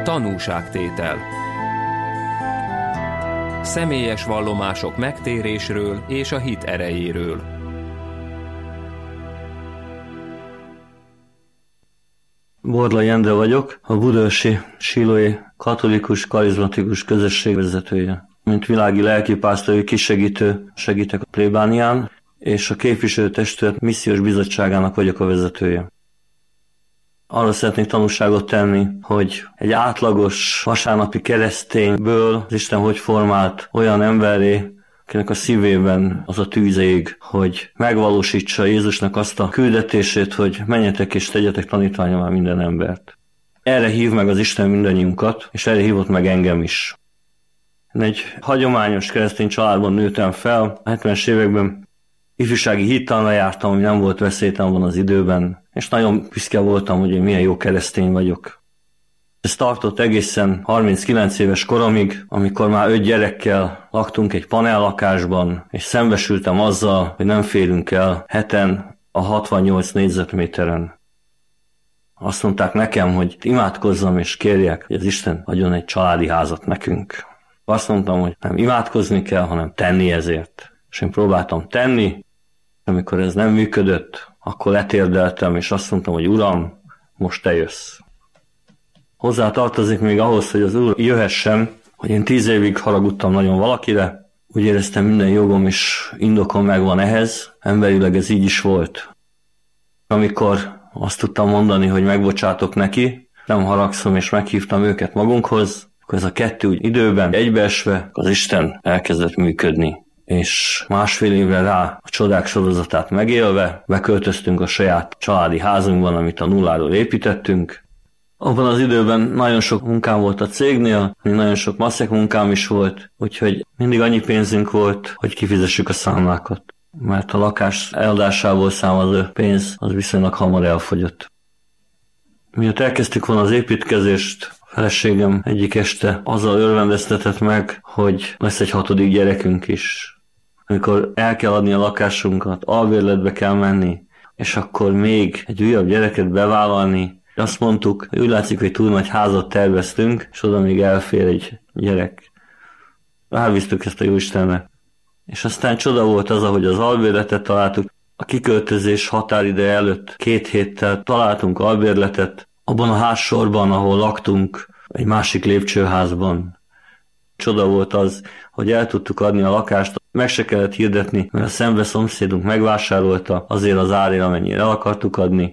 Tanúságtétel. Személyes vallomások megtérésről és a hit erejéről. Borlai Endre vagyok, a budaörsi sílói katolikus karizmatikus közösség vezetője. Mint világi lelkipásztori kisegítő segítek a plébánián, és a képviselőtestület missziós bizottságának vagyok a vezetője. Arra szeretnék tanúságot tenni, hogy egy átlagos vasárnapi keresztényből az Isten hogy formált olyan emberré, akinek a szívében az a tűz ég, hogy megvalósítsa Jézusnak azt a küldetését, hogy menjetek és tegyetek tanítvánnyá minden embert. Erre hív meg az Isten mindannyiunkat, és erre hívott meg engem is. Én egy hagyományos keresztény családban nőttem fel, a 70-es években ifjúsági hittanra jártam, ami nem volt veszélytelen az időben, és nagyon büszke voltam, hogy én milyen jó keresztény vagyok. Ez tartott egészen 39 éves koromig, amikor már 5 gyerekkel laktunk egy panellakásban, és szembesültem azzal, hogy nem férünk el heten a 68 négyzetméteren. Azt mondták nekem, hogy imádkozzam és kérjek, hogy az Isten adjon egy családi házat nekünk. Azt mondtam, hogy nem imádkozni kell, hanem tenni ezért. És én próbáltam tenni, amikor ez nem működött, akkor letérdeltem, és azt mondtam, hogy Uram, most te jössz. Hozzá tartozik még ahhoz, hogy az Úr jöhessen, hogy én 10 évig haragudtam nagyon valakire, úgy éreztem minden jogom és indokom megvan ehhez, emberileg ez így is volt. Amikor azt tudtam mondani, hogy megbocsátok neki, nem haragszom és meghívtam őket magunkhoz, akkor ez a kettő úgy időben egybeesve az Isten elkezdett működni. És másfél évre rá a csodák sorozatát megélve beköltöztünk a saját családi házunkban, amit a nulláról építettünk. Abban az időben nagyon sok munkám volt a cégnél, nagyon sok maszek munkám is volt, úgyhogy mindig annyi pénzünk volt, hogy kifizessük a számlákat. Mert a lakás eladásából származó pénz az viszonylag hamar elfogyott. Miatt elkezdtük volna az építkezést, a feleségem egyik este azzal örvendeztetett meg, hogy lesz egy 6. gyerekünk is. Amikor el kell adni a lakásunkat, albérletbe kell menni, és akkor még egy újabb gyereket bevállalni. Azt mondtuk, hogy úgy látszik, hogy túl nagy házat terveztünk, és oda még elfér egy gyerek. Rábíztuk ezt a Jóistenre. És aztán csoda volt az, ahogy az albérletet találtuk. A kiköltözés határideje előtt 2 héttel találtunk albérletet, abban a házsorban, ahol laktunk, egy másik lépcsőházban. Csoda volt az, hogy el tudtuk adni a lakást, meg se kellett hirdetni, mert a szembe szomszédunk megvásárolta azért az árért, amennyire el akartuk adni.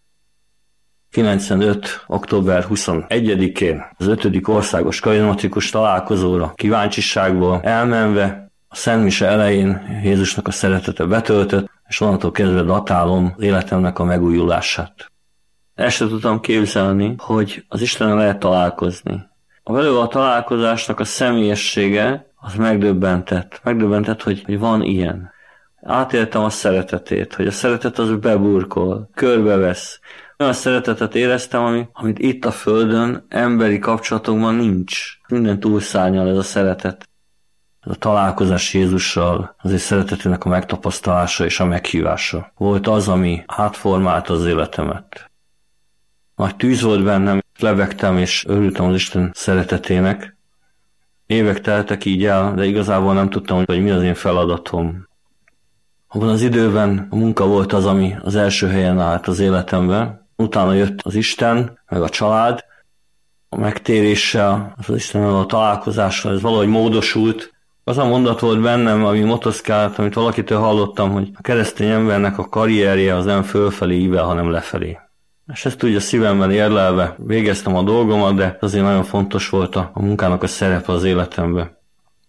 95. október 21-én az 5. országos karizmatikus találkozóra kíváncsiságból elmenve a szentmise elején Jézusnak a szeretete betöltött, és onnantól kezdve datálom az életemnek a megújulását. El sem tudtam képzelni, hogy az Istennel lehet találkozni. A vele a találkozásnak a személyessége az megdöbbentett. Megdöbbentett, hogy van ilyen. Átéltem a szeretetét, hogy a szeretet az beburkol, körbevesz. Olyan szeretetet éreztem, amit itt a Földön emberi kapcsolatokban nincs. Minden túlszárnyal ez a szeretet. Ez a találkozás Jézussal, az ő szeretetének a megtapasztalása és a meghívása volt az, ami átformálta az életemet. Nagy tűz volt bennem, lebegtem és örültem az Isten szeretetének. Évek teltek így el, de igazából nem tudtam, hogy mi az én feladatom. Abban az időben a munka volt az, ami az első helyen állt az életemben. Utána jött az Isten, meg a család, a megtéréssel, az Istennel a találkozással, ez valahogy módosult. Az a mondat volt bennem, ami motoszkált, amit valakitől hallottam, hogy a keresztény embernek a karrierje az nem fölfelé ível, hanem lefelé. És ezt úgy a szívemben érlelve végeztem a dolgomat, de azért nagyon fontos volt a munkának a szerepe az életemben.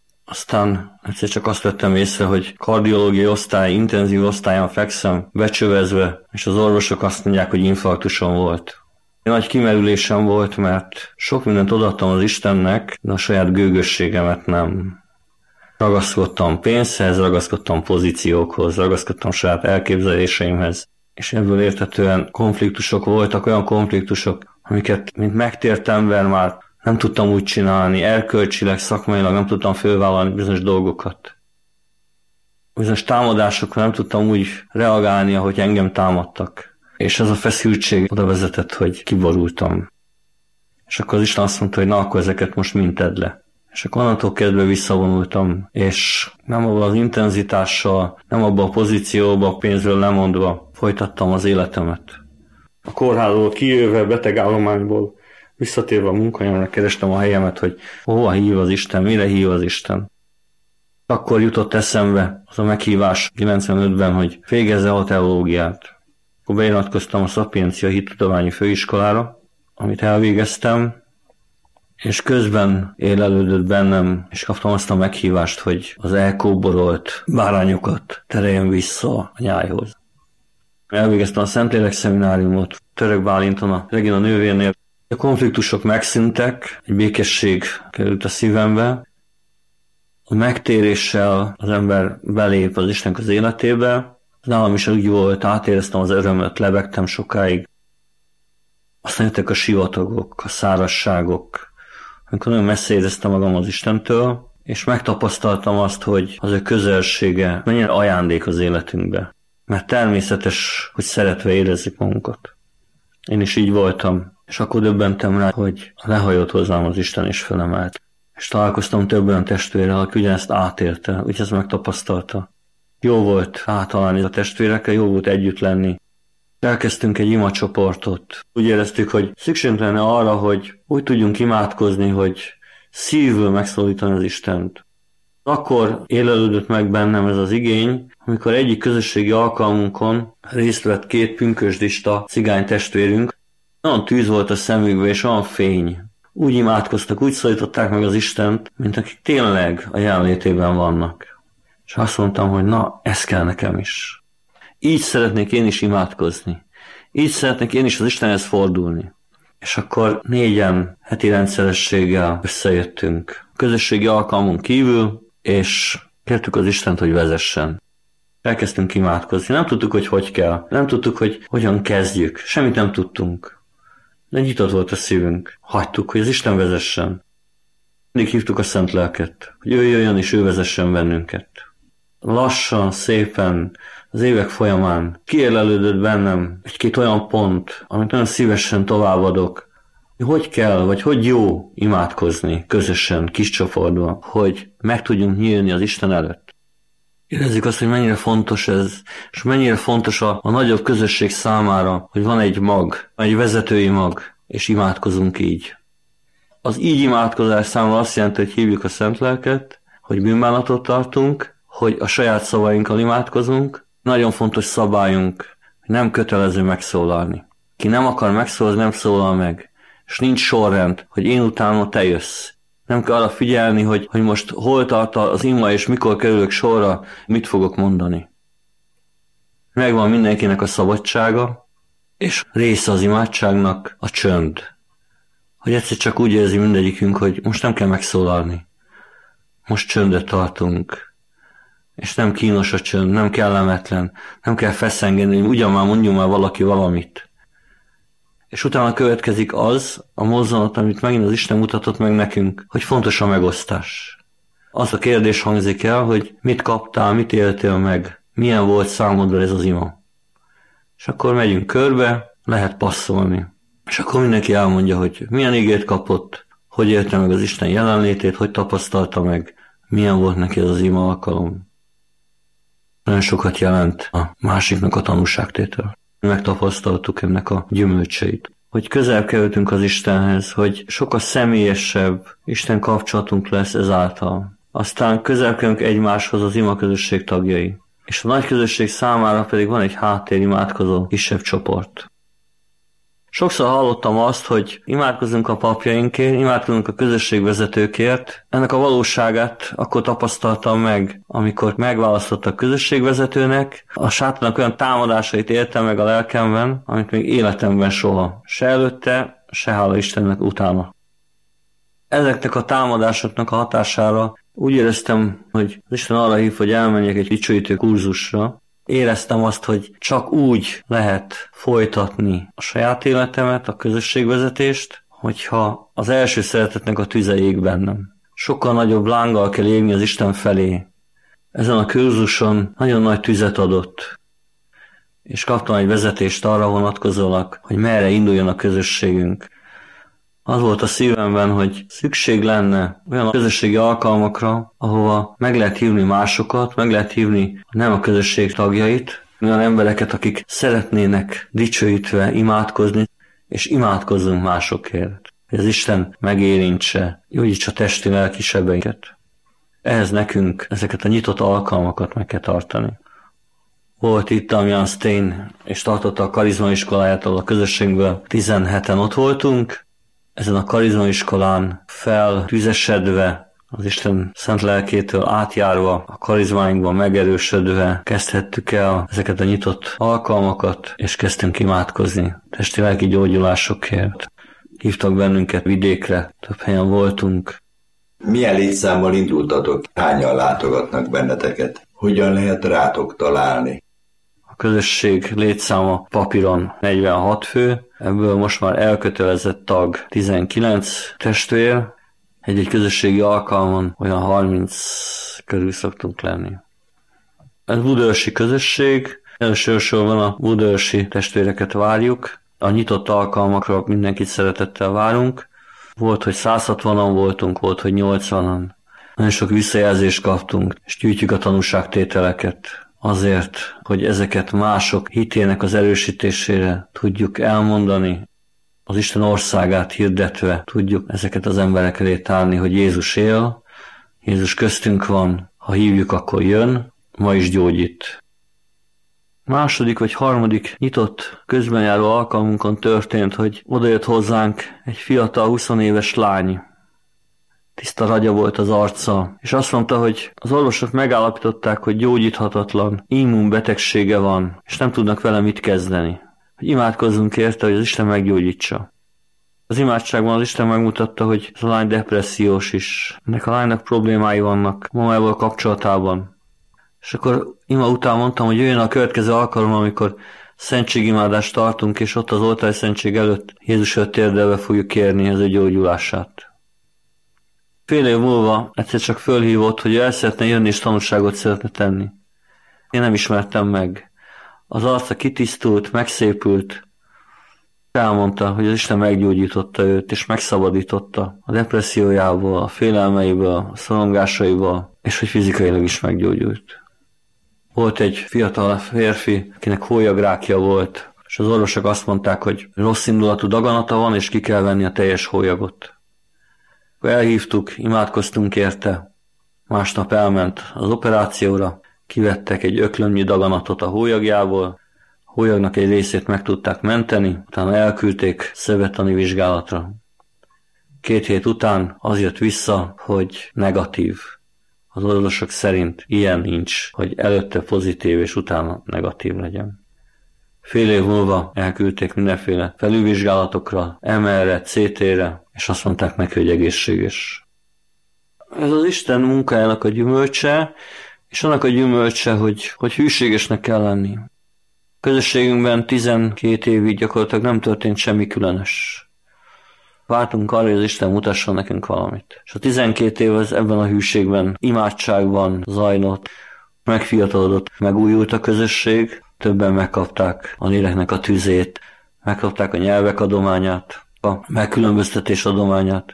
Aztán egyszer csak azt vettem észre, hogy kardiológiai osztály, intenzív osztályon fekszem, becsövezve, és az orvosok azt mondják, hogy infarktusom volt. Nagy kimerülésem volt, mert sok mindent odaadtam az Istennek, de a saját gőgösségemet nem. Ragaszkodtam pénzhez, ragaszkodtam pozíciókhoz, ragaszkodtam saját elképzeléseimhez, és ebből értetően konfliktusok voltak, olyan konfliktusok, amiket, mint megtért ember már nem tudtam úgy csinálni, erkölcsileg, szakmailag nem tudtam fölvállalni bizonyos dolgokat. Bizonyos támadásokra nem tudtam úgy reagálni, ahogy engem támadtak. És ez a feszültség oda vezetett, hogy kiborultam. És akkor az Isten azt mondta, hogy na, akkor ezeket most mind tedd le. És akkor onnantól kezdve visszavonultam, és nem abban az intenzitással, nem abban a pozícióban, pénzről lemondva folytattam az életemet. A kórházból kijöve, betegállományból visszatérve a munkahelyemre kerestem a helyemet, hogy hova hív az Isten, mire hív az Isten. Akkor jutott eszembe az a meghívás 95-ben, hogy végezze a teológiát. Akkor beiratkoztam a Szapiencia Hittudományi Főiskolára, amit elvégeztem, és közben élelődött bennem, és kaptam azt a meghívást, hogy az elkóborolt bárányokat tereljem vissza a nyájhoz. Elvégeztem a Szentlélek szemináriumot Török Bálinton, a Regina nővérnél. A konfliktusok megszűntek, egy békesség került a szívembe. A megtéréssel az ember belép az Istennek az életébe. Nálam is úgy volt, átéreztem az örömöt, lebegtem sokáig. Aztán jöttek a sivatagok, a szárazságok, amikor nagyon messze éreztem magam az Istentől, és megtapasztaltam azt, hogy az ő közelsége mennyire ajándék az életünkbe. Mert természetes, hogy szeretve érezzük magunkat. Én is így voltam, és akkor döbbentem rá, hogy lehajott hozzám az Isten és felemelt. És találkoztam több olyan testvérrel, aki ugyanezt átélte, ugyanezt megtapasztalta. Jó volt átalálni a testvérekkel, jó volt együtt lenni. Elkezdtünk egy imacsoportot. Úgy éreztük, hogy szükségünk lenne arra, hogy úgy tudjunk imádkozni, hogy szívből megszólítani az Istent. Akkor élelődött meg bennem ez az igény, amikor egyik közösségi alkalmunkon részt vett 2 pünkösdista cigány testvérünk. Olyan tűz volt a szemükbe, és olyan fény. Úgy imádkoztak, úgy szólították meg az Istent, mint akik tényleg a jelenlétében vannak. És azt mondtam, hogy na, ez kell nekem is. Így szeretnék én is imádkozni. Így szeretnék én is az Istenhez fordulni. És akkor 4-en heti rendszerességgel összejöttünk. Közösségi alkalmon kívül, és kértük az Istent, hogy vezessen. Elkezdtünk imádkozni. Nem tudtuk, hogy kell. Nem tudtuk, hogy hogyan kezdjük. Semmit nem tudtunk. De nyitott volt a szívünk. Hagytuk, hogy az Isten vezessen. Mindig hívtuk a Szent Lelket, hogy ő jöjjön és ő vezessen bennünket. Lassan, szépen, az évek folyamán kiélelődött bennem egy-két olyan pont, amit nagyon szívesen továbbadok, hogy kell, vagy hogy jó imádkozni közösen, kis csoportban, hogy meg tudjunk nyílni az Isten előtt. Érezzük azt, hogy mennyire fontos ez, és mennyire fontos a nagyobb közösség számára, hogy van egy mag, egy vezetői mag, és imádkozunk így. Az így imádkozás számomra azt jelenti, hogy hívjuk a Szent Lelket, hogy bűnbánatot tartunk, hogy a saját szavainkkal imádkozunk. Nagyon fontos szabályunk, hogy nem kötelező megszólalni. Ki nem akar megszólalni, nem szólal meg. És nincs sorrend, hogy én utána te jössz. Nem kell arra figyelni, hogy most hol tart az ima, és mikor kerülök sorra, mit fogok mondani. Megvan mindenkinek a szabadsága, és része az imádságnak a csönd. Hogy egyszer csak úgy érzi mindegyikünk, hogy most nem kell megszólalni. Most csöndet tartunk. És nem kínos a csönd, nem kellemetlen, nem kell feszengeni, hogy ugyan már mondjon már valaki valamit. És utána következik az a mozzanat, amit megint az Isten mutatott meg nekünk, hogy fontos a megosztás. Az a kérdés hangzik el, hogy mit kaptál, mit éltél meg, milyen volt számodra ez az ima. És akkor megyünk körbe, lehet passzolni. És akkor mindenki elmondja, hogy milyen igét kapott, hogy élte meg az Isten jelenlétét, hogy tapasztalta meg, milyen volt neki ez az ima alkalom. Nagyon sokat jelent a másiknak a tanúságtétel. Megtapasztaltuk ennek a gyümölcseit. Hogy közel kerültünk az Istenhez, hogy sokkal személyesebb Isten kapcsolatunk lesz ezáltal. Aztán közel kerülünk egymáshoz az ima közösség tagjai. És a nagy közösség számára pedig van egy háttérimádkozó kisebb csoport. Sokszor hallottam azt, hogy imádkozunk a papjainkért, imádkozunk a közösségvezetőkért. Ennek a valóságát akkor tapasztaltam meg, amikor megválasztottak közösségvezetőnek. A sátának olyan támadásait éltem meg a lelkemben, amit még életemben soha. Se előtte, se hála Istennek utána. Ezeknek a támadásoknak a hatására úgy éreztem, hogy az Isten arra hív, hogy elmenjek egy dicsőítő kurzusra. Éreztem azt, hogy csak úgy lehet folytatni a saját életemet, a közösségvezetést, hogyha az első szeretetnek a tüze ég bennem. Sokkal nagyobb lánggal kell égni az Isten felé. Ezen a kurzuson nagyon nagy tüzet adott, és kaptam egy vezetést arra vonatkozólag, hogy merre induljon a közösségünk. Az volt a szívemben, hogy szükség lenne olyan közösségi alkalmakra, ahova meg lehet hívni másokat, meg lehet hívni nem a közösség tagjait, olyan embereket, akik szeretnének dicsőítve imádkozni, és imádkozzunk másokért, hogy az Isten megérintse, gyógyítsa testi, lelki sebeinket. Ehhez nekünk ezeket a nyitott alkalmakat meg kell tartani. Volt itt Damian Stein, és tartotta a karizmaiskoláját, ahol a közösségből 17-en ott voltunk. Ezen a karizmaiskolán feltüzesedve, az Isten szent lelkétől átjárva, a karizmáinkban megerősödve kezdhettük el ezeket a nyitott alkalmakat, és kezdtünk imádkozni testi-lelki gyógyulásokért. Hívtak bennünket vidékre, több helyen voltunk. Milyen létszámmal indultatok? Hányan látogatnak benneteket? Hogyan lehet rátok találni? A közösség létszáma papíron 46 fő, ebből most már elkötelezett tag 19 testvér, egy közösségi alkalmon olyan 30 körül szoktunk lenni. Ez budaörsi közösség, elsősorban a budaörsi testvéreket várjuk, a nyitott alkalmakra mindenkit szeretettel várunk. Volt, hogy 160-an voltunk, volt, hogy 80-an. Nagyon sok visszajelzést kaptunk, és gyűjtjük a tanúságtételeket azért, hogy ezeket mások hitének az erősítésére tudjuk elmondani, az Isten országát hirdetve tudjuk ezeket az emberek elé tárni, hogy Jézus él, Jézus köztünk van, ha hívjuk, akkor jön, ma is gyógyít. Második vagy harmadik nyitott közbenjáró alkalmunkon történt, hogy odajött hozzánk egy fiatal 20 éves lány. Tiszta ragya volt az arca, és azt mondta, hogy az orvosok megállapították, hogy gyógyíthatatlan immunbetegsége van, és nem tudnak vele mit kezdeni. Hogy imádkozzunk érte, hogy az Isten meggyógyítsa. Az imádságban az Isten megmutatta, hogy ez a lány depressziós is. Ennek a lánynak problémái vannak mamával kapcsolatában. És akkor ima után mondtam, hogy jöjjön a következő alkalom, amikor szentségimádást tartunk, és ott az oltári szentség előtt Jézus előtt térdelve fogjuk kérni az ő gyógyulását. Fél év múlva egyszer csak fölhívott, hogy ő el szeretne jönni és tanúságot szeretne tenni. Én nem ismertem meg. Az arca kitisztult, megszépült, elmondta, hogy az Isten meggyógyította őt, és megszabadította a depressziójából, a félelmeiből, a szorongásaiból, és hogy fizikailag is meggyógyult. Volt egy fiatal férfi, akinek hólyagrákja volt, és az orvosok azt mondták, hogy rossz indulatú daganata van, és ki kell venni a teljes hólyagot. Akkor elhívtuk, imádkoztunk érte, másnap elment az operációra, kivettek egy öklömnyi daganatot a hólyagjából, a hólyagnak egy részét meg tudták menteni, utána elküldték szövettani vizsgálatra. 2 hét után az jött vissza, hogy negatív. Az orvosok szerint ilyen nincs, hogy előtte pozitív és utána negatív legyen. Fél év múlva elküldték mindenféle felülvizsgálatokra, MR-re, CT-re, és azt mondták neki, hogy egészséges. Ez az Isten munkájának a gyümölcse, és annak a gyümölcse, hogy hűségesnek kell lenni. A közösségünkben 12 évig gyakorlatilag nem történt semmi különös. Vártunk arra, hogy az Isten mutasson nekünk valamit. És a 12 év az ebben a hűségben, imádságban zajlott, megfiatalodott, megújult a közösség, többen megkapták a léleknek a tüzét, megkapták a nyelvek adományát, a megkülönböztetés adományát,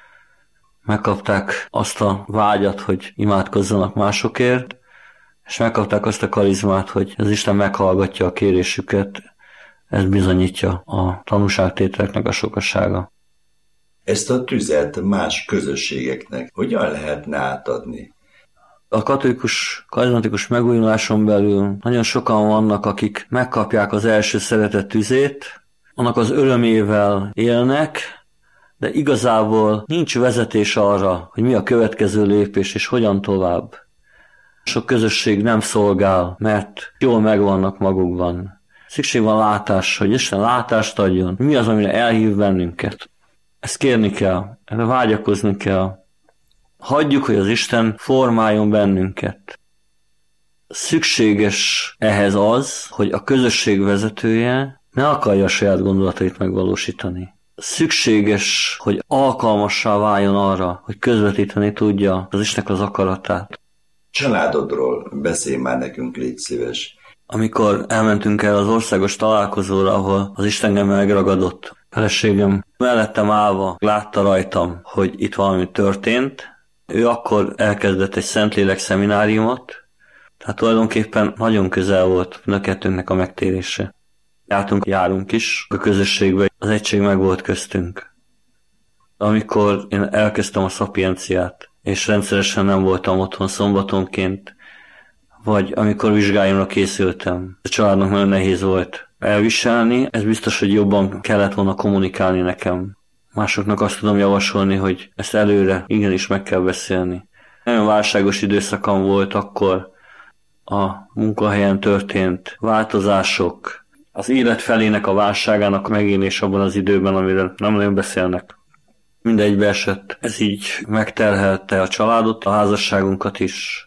megkapták azt a vágyat, hogy imádkozzanak másokért, és megkapták azt a karizmát, hogy az Isten meghallgatja a kérésüket, ez bizonyítja a tanúságtételeknek a sokasága. Ezt a tüzet más közösségeknek hogyan lehetne átadni? A katolikus, karizmatikus megújuláson belül nagyon sokan vannak, akik megkapják az első szeretet tüzét, annak az örömével élnek, de igazából nincs vezetés arra, hogy mi a következő lépés és hogyan tovább. Sok közösség nem szolgál, mert jól megvannak magukban. Szükség van látásra, hogy Isten látást adjon, mi az, amire elhív bennünket. Ezt kérni kell, erre vágyakozni kell. Hagyjuk, hogy az Isten formáljon bennünket. Szükséges ehhez az, hogy a közösség vezetője ne akarja a saját gondolatait megvalósítani. Szükséges, hogy alkalmassá váljon arra, hogy közvetíteni tudja az Istennek az akaratát. Családodról beszélj már nekünk, légy szíves. Amikor elmentünk el az országos találkozóra, ahol az Isten megragadott, Feleségem mellettem állva látta rajtam, hogy itt valami történt. Ő akkor elkezdett egy Szentlélek szemináriumot, tehát tulajdonképpen nagyon közel volt mind a kettőnknek a megtérése. Járunk is a közösségbe, az egység meg volt köztünk. Amikor én elkezdtem a szapienciát, és rendszeresen nem voltam otthon szombatonként, vagy amikor vizsgáimra készültem, a családnak nagyon nehéz volt elviselni, ez biztos, hogy jobban kellett volna kommunikálni nekem. Másoknak azt tudom javasolni, hogy ezt előre igenis meg kell beszélni. Nagyon válságos időszakam volt akkor, a munkahelyen történt változások, az élet felének a válságának megélés abban az időben, amiről nem nagyon beszélnek. Mindegybe esett. Ez így megterhelte a családot, a házasságunkat is.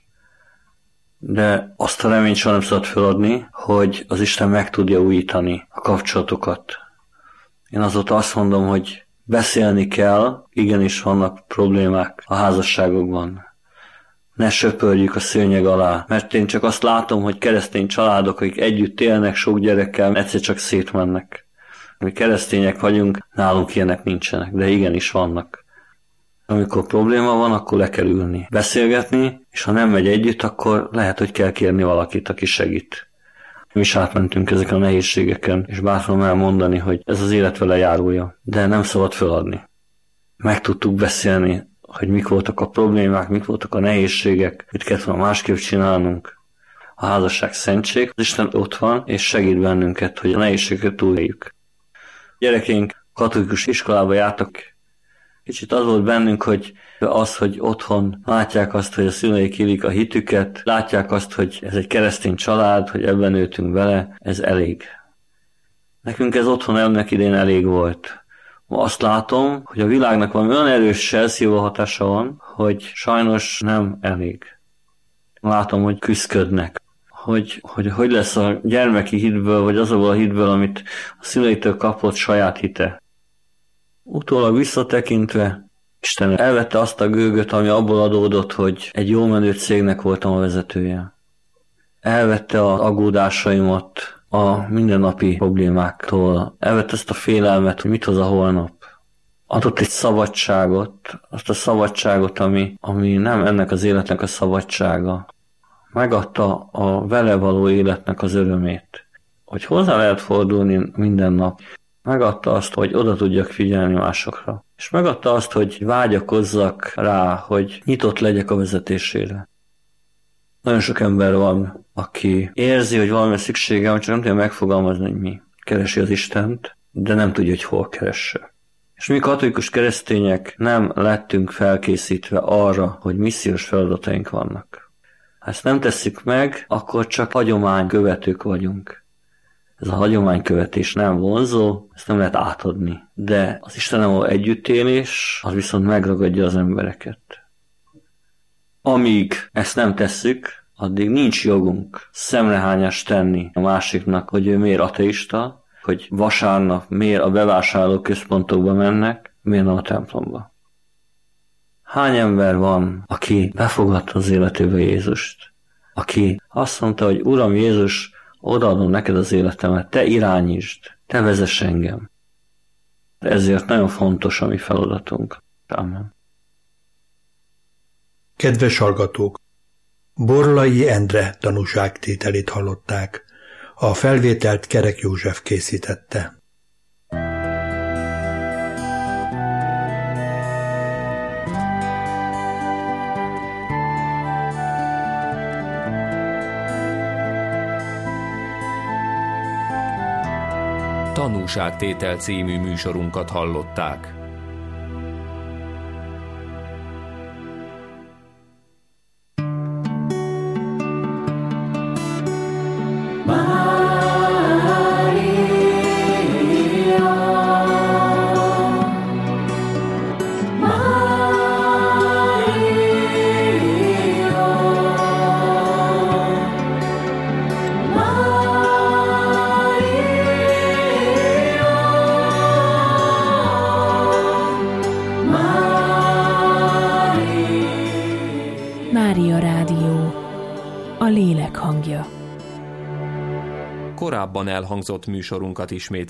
De azt a reményt soha nem szabad feladni, hogy az Isten meg tudja újítani a kapcsolatokat. Én azóta azt mondom, hogy beszélni kell, igenis vannak problémák a házasságokban. Ne söpörjük a szőnyeg alá, mert én csak azt látom, hogy keresztény családok, akik együtt élnek sok gyerekkel, egyszer csak szétmennek. Mi keresztények vagyunk, nálunk ilyenek nincsenek, de igenis vannak. Amikor probléma van, akkor le kell ülni, beszélgetni, és ha nem megy együtt, akkor lehet, hogy kell kérni valakit, aki segít. Mi is átmentünk ezeken a nehézségeken, és bátran elmondani, hogy ez az élet vele járulja, de nem szabad feladni. Meg tudtuk beszélni, hogy mik voltak a problémák, mik voltak a nehézségek, mit kellett volna másképp csinálnunk. A házasság szentség, az Isten ott van, és segít bennünket, hogy a nehézségeket túléljük. Gyerekeink katolikus iskolába jártak. Kicsit az volt bennünk, hogy otthon látják azt, hogy a szüleik élik a hitüket, látják azt, hogy ez egy keresztény család, hogy ebben nőttünk bele, ez elég. Nekünk ez otthon ennek idén elég volt. Ma azt látom, hogy a világnak valami olyan erős elszívó hatása van, hogy sajnos nem elég. Látom, hogy küszködnek. Hogy lesz a gyermeki hitből, vagy azokból a hitből, amit a szüleitől kapott saját hite. Utólag visszatekintve, Isten elvette azt a gőgöt, ami abból adódott, hogy egy jól menő cégnek voltam a vezetője. Elvette az aggódásaimat a mindennapi problémáktól. Elvette ezt a félelmet, hogy mit hoz a holnap. Adott egy szabadságot, azt a szabadságot, ami nem ennek az életnek a szabadsága. Megadta a vele való életnek az örömét, hogy hozzá lehet fordulni minden nap. Megadta azt, hogy oda tudjak figyelni másokra. És megadta azt, hogy vágyakozzak rá, hogy nyitott legyek a vezetésére. Nagyon sok ember van, aki érzi, hogy valami szüksége van, csak nem tudja megfogalmazni, hogy mi. Keresi az Istent, de nem tudja, hogy hol keresse. És mi katolikus keresztények nem lettünk felkészítve arra, hogy missziós feladataink vannak. Ha ezt nem tesszük meg, akkor csak hagyománykövetők vagyunk. Ez a hagyománykövetés nem vonzó, ezt nem lehet átadni. De az Istennel való együttélés, az viszont megragadja az embereket. Amíg ezt nem tesszük, addig nincs jogunk szemrehányást tenni a másiknak, hogy ő miért ateista, hogy vasárnap miért a bevásárlóközpontokba mennek, miért nem a templomba. Hány ember van, aki befogadta az életébe Jézust? Aki azt mondta, hogy Uram Jézus, odaadom neked az életemet, te irányítsd, te vezess engem. Ezért nagyon fontos a mi feladatunk. Amen. Kedves hallgatók! Borlai Endre tanúságtételét hallották. A felvételt Kerek József készítette. Tanúságtétel című műsorunkat hallották. Mária Rádió, a lélek hangja. Korábban elhangzott műsorunkat ismételjük.